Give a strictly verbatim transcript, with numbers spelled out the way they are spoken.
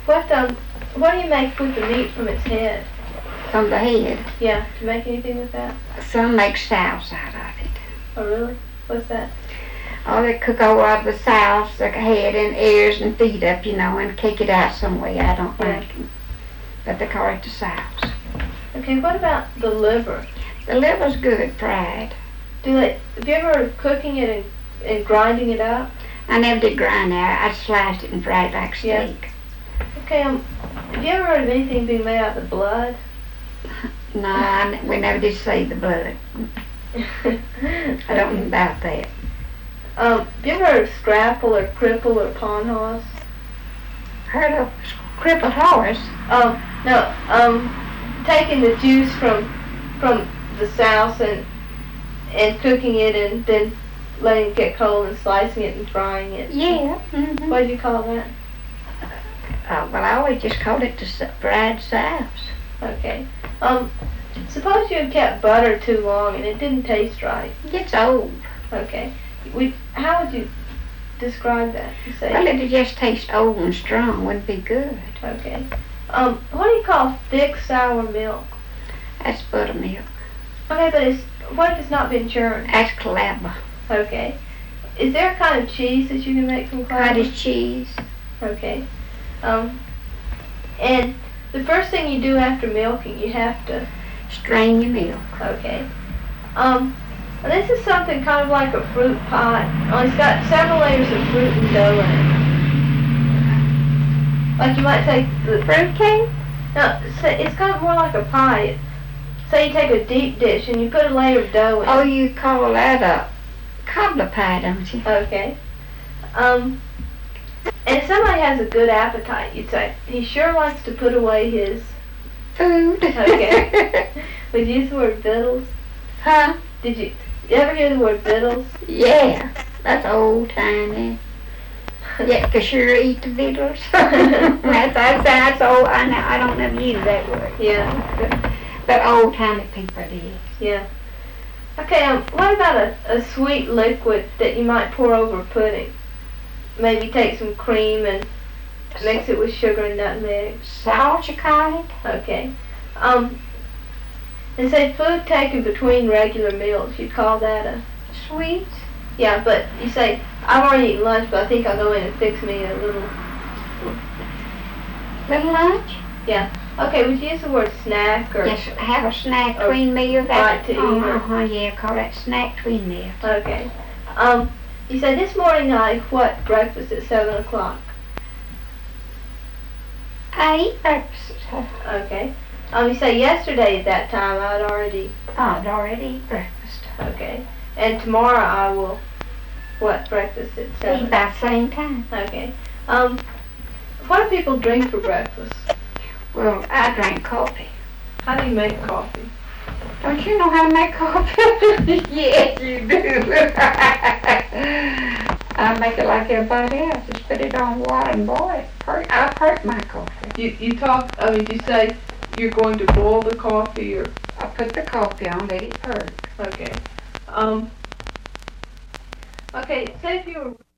What um, what do you make with the meat from its head? From the head. Yeah, do you make anything with that? Some make sauce out of it. Oh really? What's that? Oh, they cook all of the sauce, the head and ears and feet up, you know, and kick it out some way. I don't Yeah. like it. But they call it the sauce. Okay, what about the liver? The liver's good fried. Do they? Have you ever heard of cooking it and, and grinding it up? I never did grind that. I sliced it and fried it like Yeah. steak. Okay, um, have you ever heard of anything being made out of the blood? No, I, n- we never did save the blood. I don't know about that. Um, have you ever heard of scrapple or cripple or pawn horse? Heard of crippled horse? Um, no, um, taking the juice from from the sauce and and cooking it and then letting it get cold and slicing it and frying it. Yeah. Mm-hmm. What do you call that? Uh, well, I always just called it the s- fried sauce. Okay. Um, suppose you had kept butter too long and it didn't taste right. It gets old. Okay. We, how would you describe that? You say. Well, it'd just taste old and strong. Wouldn't be good. Okay. Um, what do you call thick sour milk? That's buttermilk. Okay, but it's, what if it's not been churned? That's clabber. Okay. Is there a kind of cheese that you can make from clabber? Cottage cheese. Okay. Um, and the first thing you do after milking, you have to. Strain your milk. Okay. Um, this is something kind of like a fruit pie. Oh, it's got several layers of fruit and dough in it. Like you might take the Fruit cake? no, say- it's kind of more like a pie. Say you take a deep dish and you put a layer of dough in. Oh, you call that a cobbler pie, don't you? Okay. Um, and if somebody has a good appetite, you'd say, he sure likes to put away his, Food. Okay. would you use the word victuals? Huh? Did you, you ever hear the word victuals? Yeah. That's old timey. Yeah, 'cause sure eat the victuals. that's, that's, that's old. I, know, I don't never use that word. Yeah. But old timey people did. Yeah. Okay, um, what about a, a sweet liquid that you might pour over pudding? Maybe take some cream and mix it with sugar and nutmeg. Salt, you call it? Okay. Um, and say food taken between regular meals, you'd call that a... Sweet. Yeah, but you say, I've already eaten lunch, but I think I'll go in and fix me a little... Little lunch? Yeah. Okay, would you use the word snack or... Yes, have a snack Or between meals. bite to eat or- Uh-huh, yeah, call that snack between meals. Okay. Um, you say, this morning I what breakfast at seven o'clock? I eat breakfast. Oh, Okay. Um, you say, yesterday at that time I'd already... I'd already eat breakfast. Okay. And tomorrow I will... What breakfast at Eat seven? about the same time. Okay. Um, what do people drink for breakfast? Well, I drink coffee. How do you make coffee? Don't you know how to make coffee? Yes, you do. I make it like everybody else. Just put it on water and boil it. Per- I perk my coffee. You you talk, I mean, you say you're going to boil the coffee or... I put the coffee on, let it perk. Okay. Um, okay, say if you were...